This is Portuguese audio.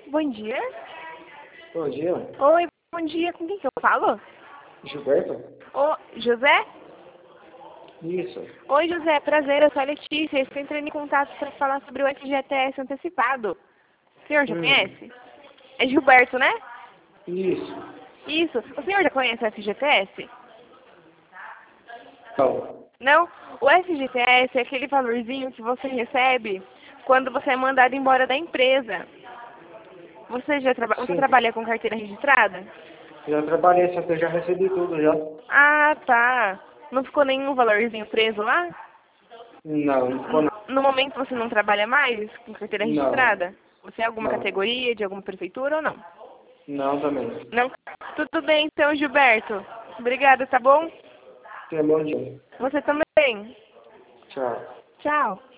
Bom dia. Bom dia. Oi, bom dia. Com quem que eu falo? Gilberto? Ô, José? Isso. Oi, José. Prazer, eu sou a Letícia. Estou entrando em contato para falar sobre o FGTS antecipado. O senhor já conhece? É Gilberto, né? Isso. Isso. O senhor já conhece o FGTS? Não. Não? O FGTS é aquele valorzinho que você recebe quando você é mandado embora da empresa. Você Sim. trabalha com carteira registrada? Já trabalhei, só que eu já recebi tudo já. Ah, tá. Não ficou nenhum valorzinho preso lá? Não ficou não. No momento você não trabalha mais com carteira Não. registrada? Você é alguma Não. categoria de alguma prefeitura ou não? Não também. Não? Tudo bem, então, Gilberto. Obrigada, tá bom? Tenha bom dia. Você também. Tchau. Tchau.